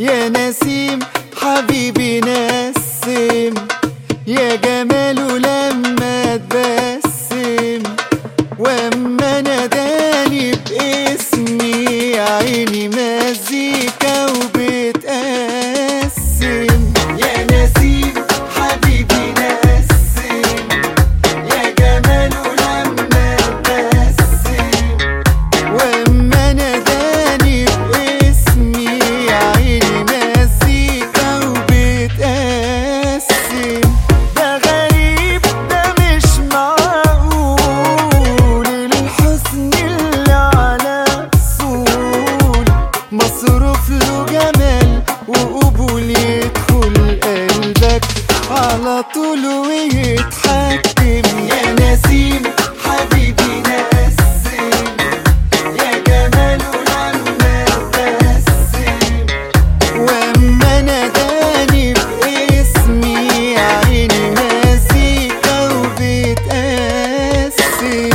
يا نسيم حبيبي نسم، يا جماله لما تبسم، واما ناداني باسمي يا عيني مزيكا وبتقسم. يا نسيم حبيبي نسم، يا جماله لما تبسم، واما ناداني باسمي يا عيني مزيكا وبتقسم. ده غريب ده مش معقول، الحسن اللي على اصول، مصروف له جمال وقبول، يدخل قلبك على طول ويتحكم. يا نسيم حبيبي نسم، يا جماله لما تبسم، واما ناداني باسمي يا عيني مزيكا وبتقسم.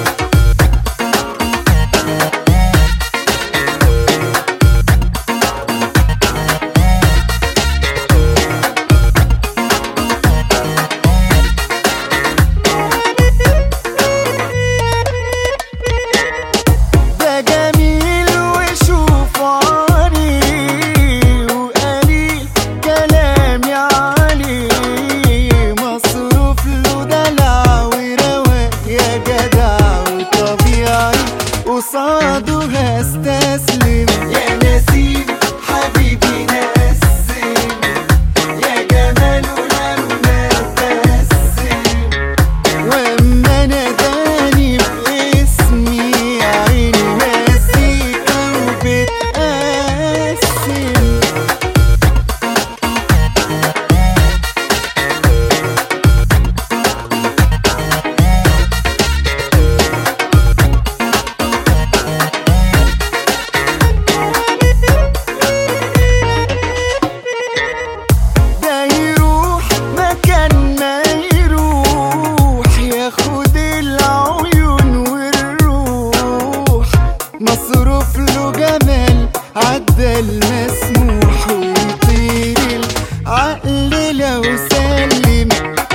ده جميل وشوف عالي، وقليل كلامي عليه، مصروف له دلع ورواق يا جدع وطبيعي، قصاده هستسلم. يا نسيم حبيبي نسم، يا جماله لما تبسم، واما ناداني باسمي يا عيني مزيكا وبتقسم. ده يروح مكان ما يروح، ياخد العيون والروح، مصروف له جمال عدى المسموح، ويطير العقل لو سلم.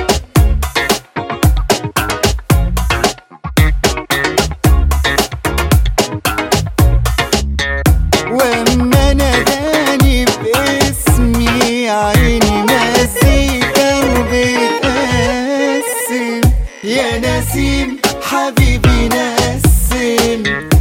واما ناداني باسمي يا عيني مزيكا وبتقسم. يا نسيم حبيبي نسم،